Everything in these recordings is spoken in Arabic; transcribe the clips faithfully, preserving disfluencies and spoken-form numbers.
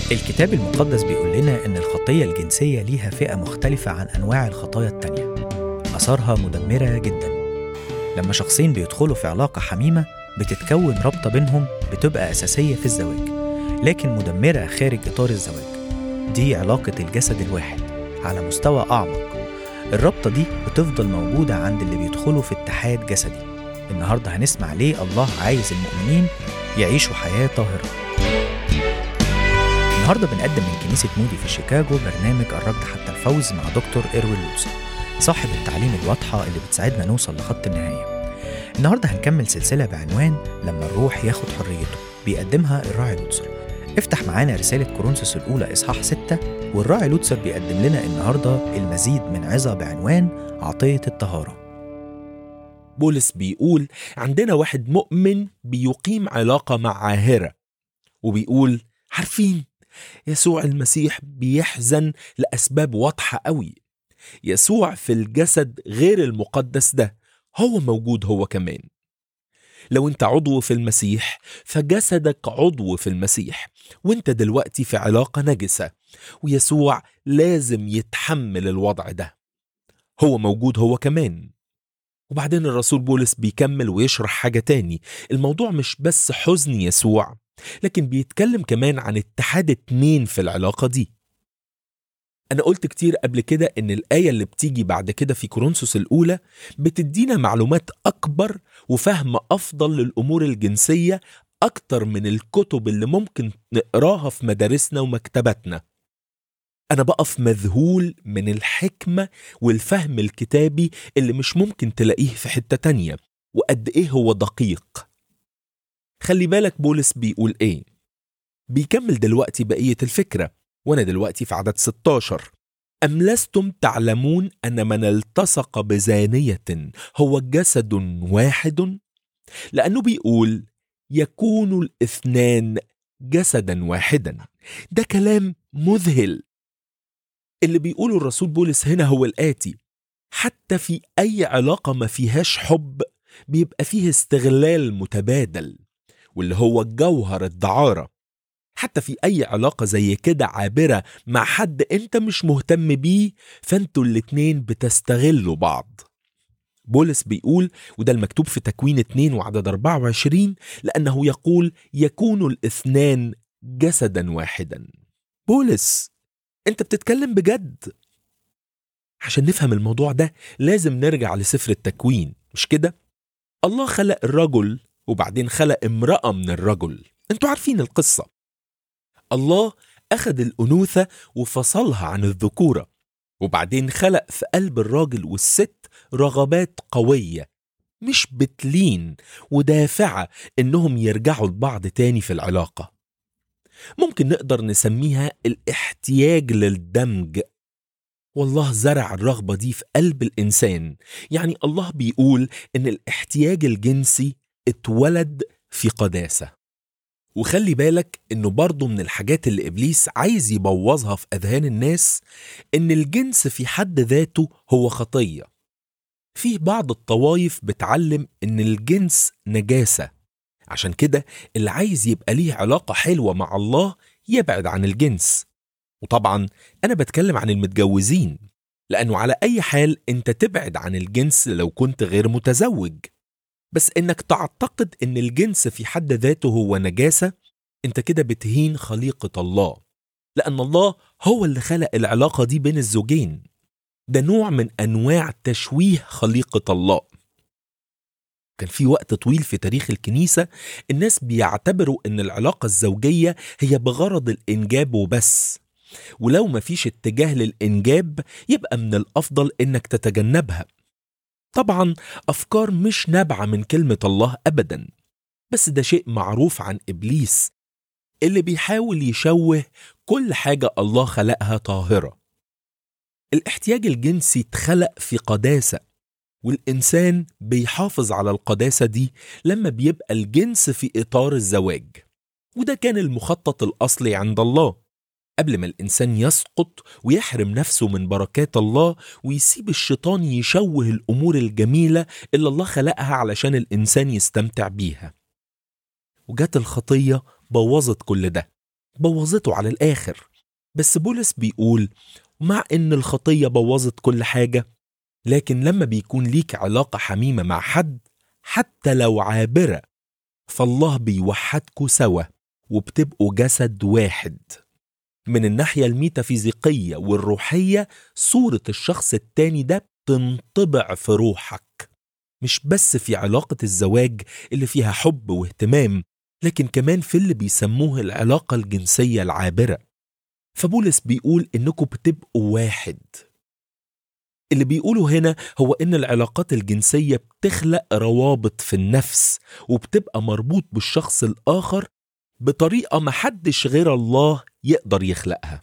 الكتاب المقدس بيقول لنا إن الخطية الجنسية ليها فئة مختلفة عن أنواع الخطايا التانية. أثارها مدمرة جدا. لما شخصين بيدخلوا في علاقة حميمة بتتكون رابطة بينهم بتبقى أساسية في الزواج، لكن مدمرة خارج إطار الزواج. دي علاقة الجسد الواحد على مستوى أعمق. الرابطة دي بتفضل موجودة عند اللي بيدخلوا في اتحاد جسدي. النهاردة هنسمع ليه الله عايز المؤمنين يعيشوا حياة طاهرة. النهاردة بنقدم من كنيسة مودي في شيكاغو برنامج الركض حتى الفوز مع دكتور إروين لوتسر، صاحب التعليم الواضحة اللي بتساعدنا نوصل لخط النهاية. النهاردة هنكمل سلسلة بعنوان لما الروح ياخد حريته، بيقدمها الراعي لوتسر. افتح معانا رسالة كورنثوس الأولى إصحاح ستة، والراعي لوتسر بيقدم لنا النهاردة المزيد من عظة بعنوان عطية الطهارة. بولس بيقول عندنا واحد مؤمن بيقيم علاقة مع عاهرة، وبيقول عارفين يسوع المسيح بيحزن لأسباب واضحة قوي. يسوع في الجسد غير المقدس ده هو موجود هو كمان. لو انت عضو في المسيح فجسدك عضو في المسيح، وانت دلوقتي في علاقة نجسة، ويسوع لازم يتحمل الوضع ده. هو موجود هو كمان. وبعدين الرسول بولس بيكمل ويشرح حاجة تاني. الموضوع مش بس حزن يسوع، لكن بيتكلم كمان عن اتحاد اتنين في العلاقة دي. أنا قلت كتير قبل كده إن الآية اللي بتيجي بعد كده في كورنثوس الأولى بتدينا معلومات أكبر وفهم أفضل للأمور الجنسية أكتر من الكتب اللي ممكن نقراها في مدارسنا ومكتباتنا. أنا بقف مذهول من الحكمة والفهم الكتابي اللي مش ممكن تلاقيه في حتة تانية، وقد إيه هو دقيق. خلي بالك بولس بيقول إيه. بيكمل دلوقتي بقية الفكرة، وأنا دلوقتي في عدد ستاشر. أم لستم تعلمون أن من التصق بزانية هو جسد واحد؟ لأنه بيقول يكون الاثنان جسدا واحدا. ده كلام مذهل. اللي بيقوله الرسول بولس هنا هو الآتي: حتى في أي علاقة ما فيهاش حب بيبقى فيه استغلال متبادل، واللي هو الجوهر الدعارة. حتى في أي علاقة زي كده عابرة مع حد أنت مش مهتم بيه، فأنتوا الاتنين بتستغلوا بعض. بولس بيقول، وده المكتوب في تكوين اتنين وعدد أربعة وعشرين، لأنه يقول يكون الاثنان جسدا واحدا. بولس، أنت بتتكلم بجد؟ عشان نفهم الموضوع ده لازم نرجع لسفر التكوين، مش كده؟ الله خلق الرجل وبعدين خلق امرأة من الرجل. أنتوا عارفين القصة. الله أخذ الأنوثة وفصلها عن الذكورة، وبعدين خلق في قلب الراجل والست رغبات قوية مش بتلين ودافعة إنهم يرجعوا لبعض تاني في العلاقة. ممكن نقدر نسميها الاحتياج للدمج. والله زرع الرغبة دي في قلب الإنسان. يعني الله بيقول إن الاحتياج الجنسي اتولد في قداسة. وخلي بالك إنه برضو من الحاجات اللي إبليس عايز يبوظها في أذهان الناس إن الجنس في حد ذاته هو خطية. فيه بعض الطوائف بتعلم إن الجنس نجاسة، عشان كده اللي عايز يبقى ليه علاقة حلوة مع الله يبعد عن الجنس. وطبعا أنا بتكلم عن المتجوزين، لأنه على أي حال أنت تبعد عن الجنس لو كنت غير متزوج. بس إنك تعتقد إن الجنس في حد ذاته هو نجاسة، أنت كده بتهين خليقة الله، لأن الله هو اللي خلق العلاقة دي بين الزوجين. ده نوع من أنواع تشويه خليقة الله. كان في وقت طويل في تاريخ الكنيسة الناس بيعتبروا إن العلاقة الزوجية هي بغرض الإنجاب وبس، ولو ما فيش اتجاه للإنجاب يبقى من الأفضل إنك تتجنبها. طبعا أفكار مش نابعة من كلمة الله أبدا، بس ده شيء معروف عن إبليس اللي بيحاول يشوه كل حاجة الله خلقها طاهرة. الاحتياج الجنسي اتخلق في قداسة، والإنسان بيحافظ على القداسة دي لما بيبقى الجنس في إطار الزواج. وده كان المخطط الأصلي عند الله قبل ما الإنسان يسقط ويحرم نفسه من بركات الله ويسيب الشيطان يشوه الأمور الجميلة اللي الله خلقها علشان الإنسان يستمتع بيها. وجات الخطية بوظت كل ده. بوظته على الآخر. بس بولس بيقول مع إن الخطية بوظت كل حاجة، لكن لما بيكون ليك علاقة حميمة مع حد حتى لو عابرة، فالله بيوحدكوا سوا وبتبقوا جسد واحد. من الناحية الميتافيزيقية والروحية صورة الشخص التاني ده بتنطبع في روحك، مش بس في علاقة الزواج اللي فيها حب واهتمام، لكن كمان في اللي بيسموه العلاقة الجنسية العابرة. فبولس بيقول إنكم بتبقوا واحد. اللي بيقوله هنا هو إن العلاقات الجنسية بتخلق روابط في النفس وبتبقى مربوط بالشخص الآخر بطريقة محدش غير الله يقدر يخلقها.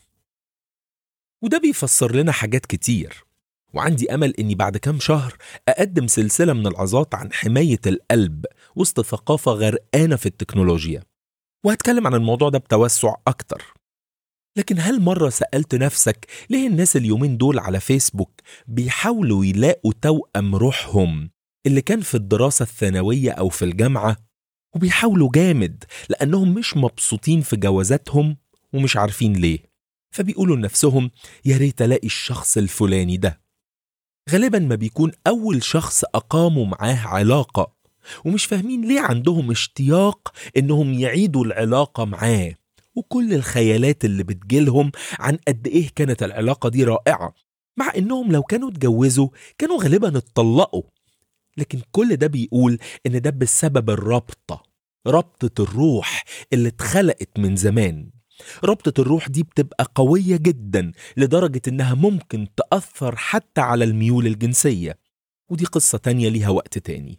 وده بيفسر لنا حاجات كتير، وعندي أمل إني بعد كام شهر أقدم سلسلة من العظات عن حماية القلب وسط ثقافة غرقانة في التكنولوجيا، وهتكلم عن الموضوع ده بتوسع أكتر. لكن هل مرة سألت نفسك ليه الناس اليومين دول على فيسبوك بيحاولوا يلاقوا توأم روحهم اللي كان في الدراسة الثانوية أو في الجامعة، وبيحاولوا جامد لأنهم مش مبسوطين في جوازاتهم ومش عارفين ليه، فبيقولوا لنفسهم يا ريت ألاقي الشخص الفلاني ده. غالبا ما بيكون أول شخص أقاموا معاه علاقة ومش فاهمين ليه عندهم اشتياق إنهم يعيدوا العلاقة معاه، وكل الخيالات اللي بتجيلهم عن قد إيه كانت العلاقة دي رائعة، مع إنهم لو كانوا اتجوزوا كانوا غالبا اتطلقوا. لكن كل ده بيقول إن ده بسبب الرابطة، رابطة الروح اللي اتخلقت من زمان. رابطة الروح دي بتبقى قوية جدا لدرجة إنها ممكن تأثر حتى على الميول الجنسية، ودي قصة تانية ليها وقت تاني.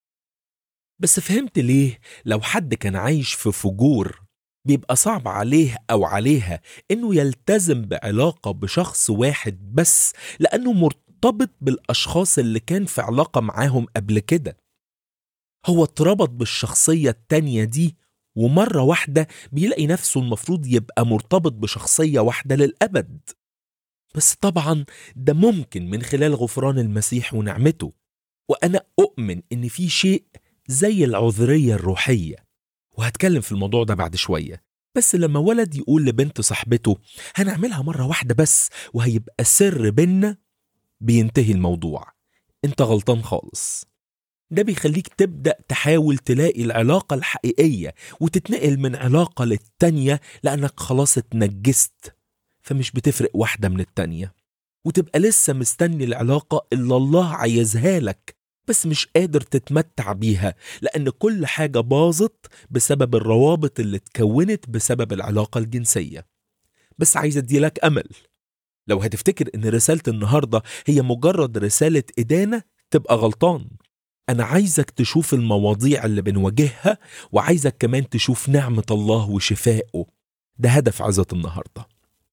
بس فهمت ليه لو حد كان عايش في فجور بيبقى صعب عليه أو عليها إنه يلتزم بعلاقة بشخص واحد بس، لأنه مرتبط بالأشخاص اللي كان في علاقة معاهم قبل كده. هو اتربط بالشخصية التانية دي، ومرة واحدة بيلاقي نفسه المفروض يبقى مرتبط بشخصية واحدة للأبد. بس طبعا ده ممكن من خلال غفران المسيح ونعمته، وأنا أؤمن إن في شيء زي العذرية الروحية، وهتكلم في الموضوع ده بعد شوية. بس لما ولد يقول لبنت صاحبته هنعملها مرة واحدة بس وهيبقى سر بينا، بينتهي الموضوع. انت غلطان خالص. ده بيخليك تبدأ تحاول تلاقي العلاقة الحقيقية وتتنقل من علاقة للتانية، لأنك خلاص اتنجست، فمش بتفرق واحدة من التانية، وتبقى لسه مستني العلاقة اللي الله عايزها لك بس مش قادر تتمتع بيها، لأن كل حاجة باظت بسبب الروابط اللي اتكونت بسبب العلاقة الجنسية. بس عايز اديلك أمل، لو هتفتكر إن رسالة النهاردة هي مجرد رسالة إدانة تبقى غلطان. أنا عايزك تشوف المواضيع اللي بنواجهها، وعايزك كمان تشوف نعمة الله وشفائه. ده هدف عظة النهاردة.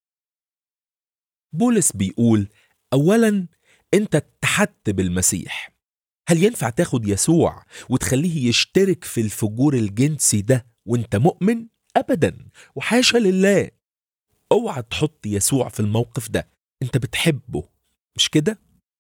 بولس بيقول أولا أنت اتحدت بالمسيح. هل ينفع تاخد يسوع وتخليه يشترك في الفجور الجنسي ده وانت مؤمن؟ أبدا، وحاشا لله. اوعى تحط يسوع في الموقف ده، انت بتحبه مش كده؟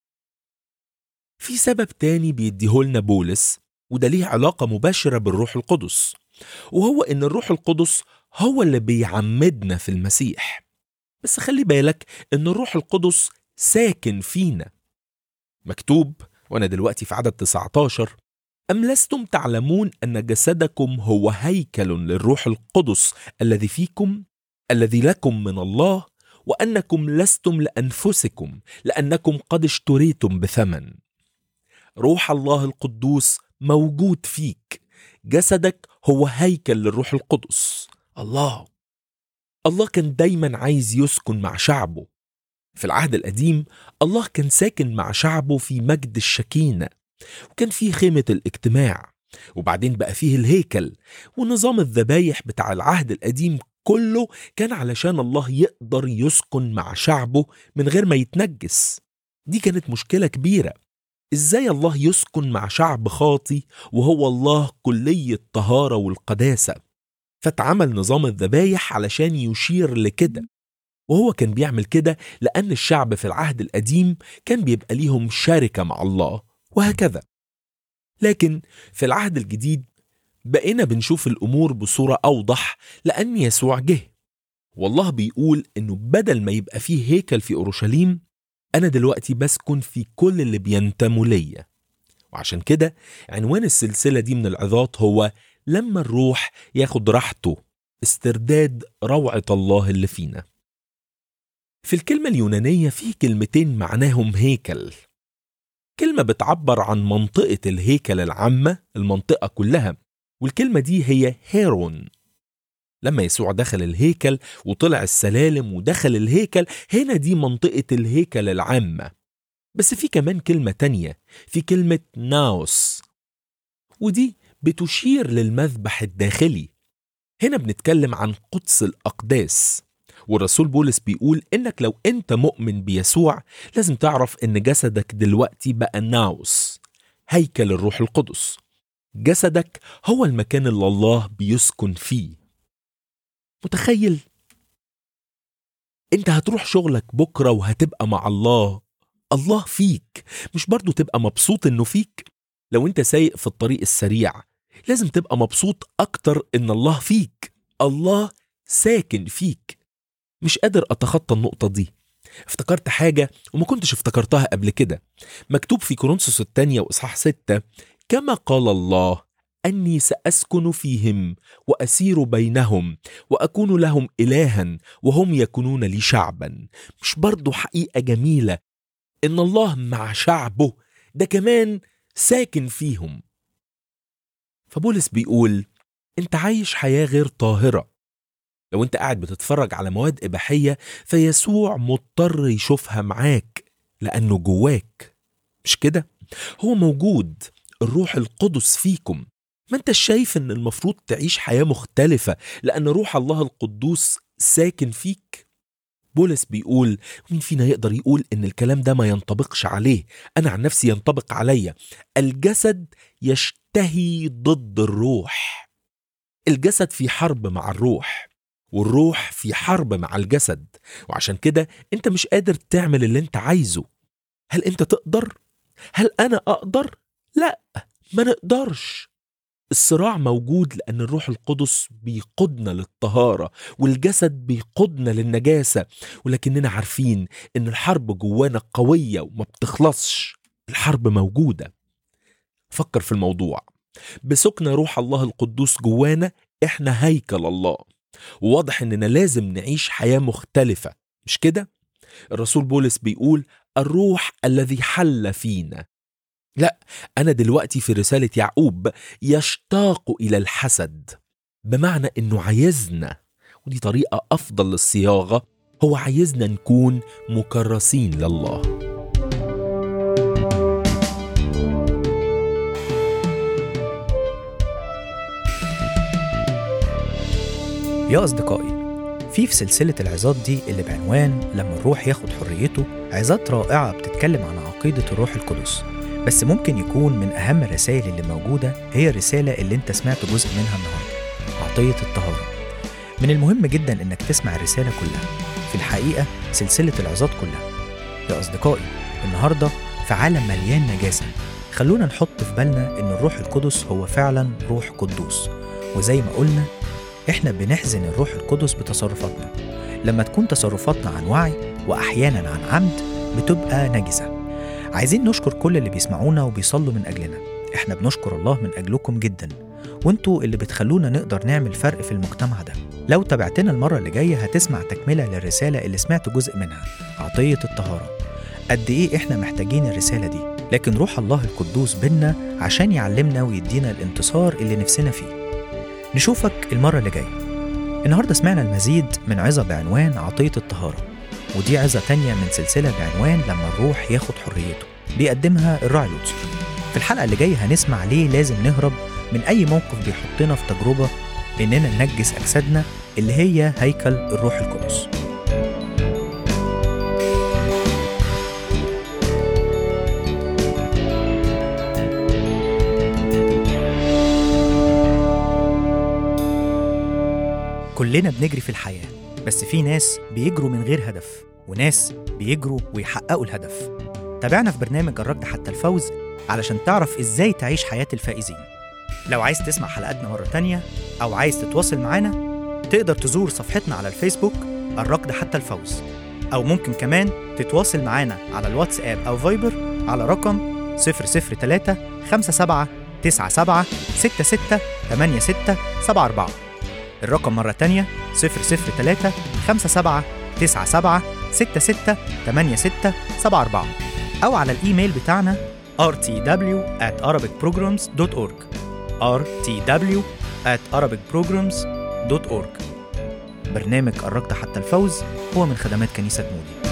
في سبب تاني بيديهولنا بولس، وده ليه علاقة مباشرة بالروح القدس، وهو ان الروح القدس هو اللي بيعمدنا في المسيح. بس خلي بالك ان الروح القدس ساكن فينا. مكتوب، وانا دلوقتي في عدد تسعة عشر، أم لستم تعلمون أن جسدكم هو هيكل للروح القدس الذي فيكم الذي لكم من الله، وأنكم لستم لأنفسكم لأنكم قد اشتريتم بثمن. روح الله القدوس موجود فيك، جسدك هو هيكل للروح القدس. الله الله كان دايما عايز يسكن مع شعبه. في العهد القديم الله كان ساكن مع شعبه في مجد الشكينة، وكان فيه خيمة الاجتماع، وبعدين بقى فيه الهيكل. ونظام الذبايح بتاع العهد القديم كله كان علشان الله يقدر يسكن مع شعبه من غير ما يتنجس. دي كانت مشكلة كبيرة، ازاي الله يسكن مع شعب خاطي وهو الله كلي الطهارة والقداسة؟ فاتعمل نظام الذبايح علشان يشير لكده، وهو كان بيعمل كده لأن الشعب في العهد القديم كان بيبقى ليهم شركة مع الله، وهكذا. لكن في العهد الجديد بقينا بنشوف الأمور بصورة أوضح، لأن يسوع جه والله بيقول إنه بدل ما يبقى فيه هيكل في أورشليم، أنا دلوقتي بسكن في كل اللي بينتموا ليا. وعشان كده عنوان السلسلة دي من العظات هو لما الروح ياخد راحته، استرداد روعة الله اللي فينا. في الكلمة اليونانية فيه كلمتين معناهم هيكل. كلمة بتعبر عن منطقة الهيكل العامة، المنطقة كلها، والكلمة دي هي هيرون. لما يسوع دخل الهيكل وطلع السلالم ودخل الهيكل، هنا دي منطقة الهيكل العامة. بس في كمان كلمة تانية، في كلمة ناوس، ودي بتشير للمذبح الداخلي. هنا بنتكلم عن قدس الأقداس. والرسول بولس بيقول إنك لو أنت مؤمن بيسوع لازم تعرف إن جسدك دلوقتي بقى ناوس، هيكل الروح القدس. جسدك هو المكان اللي الله بيسكن فيه. متخيل؟ أنت هتروح شغلك بكرة وهتبقى مع الله، الله فيك. مش برضو تبقى مبسوط إنه فيك؟ لو أنت سايق في الطريق السريع لازم تبقى مبسوط أكتر إن الله فيك، الله ساكن فيك. مش قادر أتخطى النقطة دي. افتكرت حاجة وما كنتش افتكرتها قبل كده. مكتوب في كورنثوس الثانية وإصحاح ستة: كما قال الله أني سأسكن فيهم وأسير بينهم وأكون لهم إلها وهم يكونون لي شعبا. مش برضو حقيقة جميلة إن الله مع شعبه ده كمان ساكن فيهم؟ فبولس بيقول أنت عايش حياة غير طاهرة. لو أنت قاعد بتتفرج على مواد إباحية فيسوع مضطر يشوفها معاك لأنه جواك، مش كده؟ هو موجود، الروح القدس فيكم. ما أنت شايف أن المفروض تعيش حياة مختلفة لأن روح الله القدوس ساكن فيك؟ بولس بيقول مين فينا يقدر يقول أن الكلام ده ما ينطبقش عليه؟ أنا عن نفسي ينطبق عليا. الجسد يشتهي ضد الروح. الجسد في حرب مع الروح، والروح في حرب مع الجسد، وعشان كده انت مش قادر تعمل اللي انت عايزه. هل انت تقدر؟ هل انا اقدر؟ لا، ما نقدرش. الصراع موجود لأن الروح القدس بيقودنا للطهارة والجسد بيقودنا للنجاسة، ولكننا عارفين ان الحرب جوانا قوية وما بتخلصش. الحرب موجودة. فكر في الموضوع. بسكن روح الله القدوس جوانا احنا هيكل الله، وواضح اننا لازم نعيش حياة مختلفة، مش كده؟ الرسول بولس بيقول الروح الذي حل فينا. لا، أنا دلوقتي في رسالة يعقوب يشتاق إلى الحسد، بمعنى إنه عايزنا، ودي طريقة أفضل للصياغة، هو عايزنا نكون مكرسين لله. يا أصدقائي، في في سلسلة العظات دي اللي بعنوان لما الروح ياخد حريته عظات رائعة بتتكلم عن عقيدة الروح القدس. بس ممكن يكون من أهم الرسائل اللي موجودة هي الرسالة اللي انت سمعت جزء منها النهاردة، عطية الطهارة. من المهم جدا انك تسمع الرسالة كلها، في الحقيقة سلسلة العظات كلها. يا أصدقائي، النهاردة في عالم مليان نجاسة، خلونا نحط في بالنا ان الروح القدس هو فعلا روح قدوس، وزي ما قلنا احنا بنحزن الروح القدس بتصرفاتنا. لما تكون تصرفاتنا عن وعي وأحيانا عن عمد بتبقى نجسة. عايزين نشكر كل اللي بيسمعونا وبيصلوا من أجلنا. احنا بنشكر الله من أجلكم جدا، وانتوا اللي بتخلونا نقدر نعمل فرق في المجتمع ده. لو تابعتنا المرة اللي جاية هتسمع تكملة للرسالة اللي سمعت جزء منها، عطية الطهارة. قد ايه احنا محتاجين الرسالة دي، لكن روح الله القدوس بينا عشان يعلمنا ويدينا الانتصار اللي نفسنا فيه. نشوفك المرة اللي جاية. النهاردة سمعنا المزيد من عظة بعنوان عطية الطهارة، ودي عظة تانية من سلسلة بعنوان لما الروح ياخد حريته، بيقدمها الراعي لوتسر. في الحلقة اللي جاية هنسمع ليه لازم نهرب من أي موقف بيحطنا في تجربة إننا ننجس أجسادنا اللي هي هيكل الروح القدس. كلنا بنجري في الحياة، بس في ناس بيجروا من غير هدف، وناس بيجروا ويحققوا الهدف. تابعنا في برنامج الركض حتى الفوز علشان تعرف إزاي تعيش حياة الفائزين. لو عايز تسمع حلقاتنا مرة تانية أو عايز تتواصل معانا، تقدر تزور صفحتنا على الفيسبوك الركض حتى الفوز، أو ممكن كمان تتواصل معنا على الواتساب أو فايبر على رقم صفر صفر ثلاثة خمسة سبعة تسعة سبعة ستة ستة ثمانية ستة سبعة أربعة. الرقم مرة تانية صفر صفر ثلاثة خمسة سبعة تسعة سبعة ستة ستة ثمانية ستة سبعة أربعة، أو على الإيميل بتاعنا آر تي دبليو آت أرابيك بروجرامز دوت أورج آر تي دبليو آت أرابيك بروجرامز دوت أورج. برنامج الركض حتى الفوز هو من خدمات كنيسة مودي.